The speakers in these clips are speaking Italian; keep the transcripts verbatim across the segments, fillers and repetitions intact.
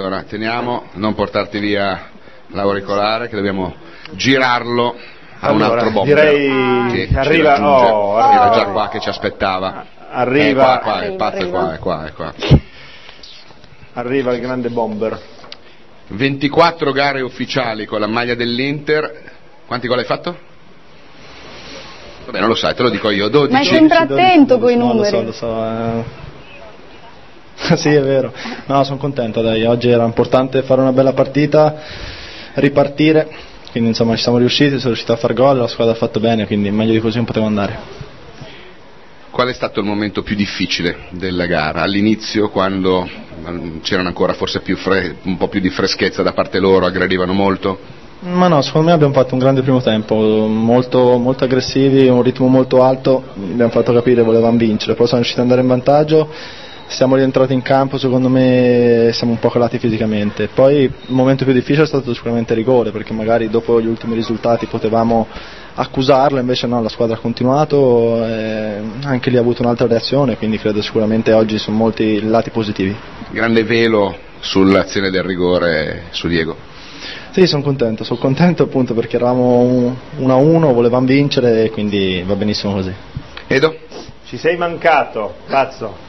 Allora, teniamo, non portarti via l'auricolare, che dobbiamo girarlo a allora, un altro bomber. Direi che arriva, oh, era arriva, già qua che ci aspettava. Arriva, è qua, qua, arriva, il pazzo arriva. è qua, è qua, è qua. Arriva il grande bomber. ventiquattro gare ufficiali con la maglia dell'Inter. Quanti gol hai fatto? Vabbè, non lo sai, te lo dico io, dodici. Ma è sempre attento coi numeri. No, lo so, lo so. Eh. Sì, è vero. No, sono contento, dai. Oggi era importante fare una bella partita, ripartire. Quindi insomma ci siamo riusciti, sono riuscito a far gol, la squadra ha fatto bene, quindi meglio di così non potevo andare. Qual è stato il momento più difficile della gara? All'inizio, quando c'erano ancora forse più fre- un po' più di freschezza da parte loro, aggredivano molto? Ma no, secondo me abbiamo fatto un grande primo tempo, molto, molto aggressivi, un ritmo molto alto, abbiamo fatto capire che volevamo vincere, poi siamo riusciti ad andare in vantaggio, siamo rientrati in campo, secondo me siamo un po' calati fisicamente. Poi il momento più difficile è stato sicuramente il rigore, perché magari dopo gli ultimi risultati potevamo accusarlo, invece no, la squadra ha continuato, eh, anche lì ha avuto un'altra reazione, quindi credo sicuramente oggi sono molti lati positivi. Grande velo sull'azione del rigore su Diego. Sì, sono contento, sono contento appunto perché eravamo uno a uno, volevamo vincere e quindi va benissimo così. Edo? Ci sei mancato, pazzo.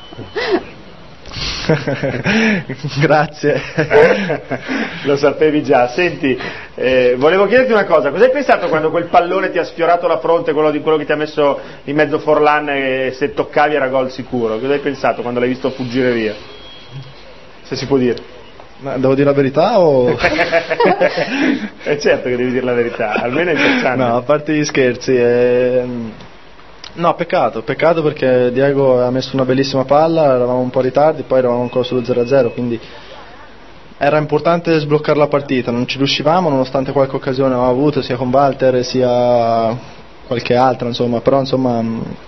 Grazie. Lo sapevi già. Senti, eh, volevo chiederti una cosa, cosa hai pensato quando quel pallone ti ha sfiorato la fronte, quello, di quello che ti ha messo in mezzo Forlan, e se toccavi era gol sicuro? Cosa hai pensato quando l'hai visto fuggire via? Se si può dire. Ma devo dire la verità o... È certo che devi dire la verità, almeno è interessante. No, a parte gli scherzi, eh... no, peccato, peccato perché Diego ha messo una bellissima palla, eravamo un po' in ritardi, poi eravamo ancora sullo zero a zero, quindi era importante sbloccare la partita, non ci riuscivamo nonostante qualche occasione avevamo avuto sia con Walter sia qualche altra, insomma, però insomma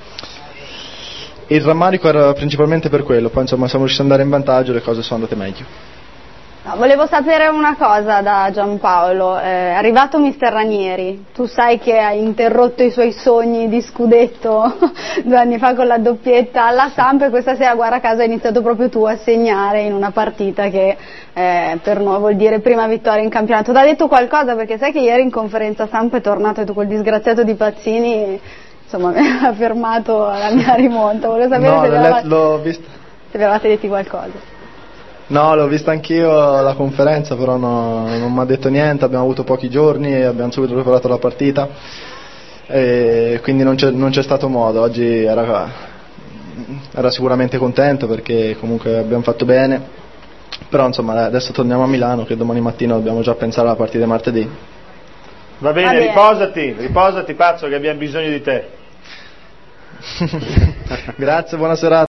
il rammarico era principalmente per quello, poi insomma siamo riusciti ad andare in vantaggio e le cose sono andate meglio. No, volevo sapere una cosa da Giampaolo, eh, è arrivato mister Ranieri, tu sai che ha interrotto i suoi sogni di scudetto due anni fa con la doppietta alla Samp e questa sera guarda caso hai iniziato proprio tu a segnare in una partita che eh, per noi vuol dire prima vittoria in campionato. Ti ha detto qualcosa? Perché sai che ieri in conferenza stampa è tornato e tu quel disgraziato di Pazzini insomma mi ha fermato la mia rimonta, volevo sapere no, se, vi eravate, l'ho vista. se vi eravate detti qualcosa. No, l'ho vista anch'io la conferenza, però no, non mi ha detto niente, abbiamo avuto pochi giorni e abbiamo subito preparato la partita e quindi non c'è, non c'è stato modo. Oggi era, era sicuramente contento perché comunque abbiamo fatto bene, però insomma adesso torniamo a Milano che domani mattina dobbiamo già pensare alla partita di martedì. Va bene, Va bene. riposati, riposati pazzo che abbiamo bisogno di te. Grazie, buona serata.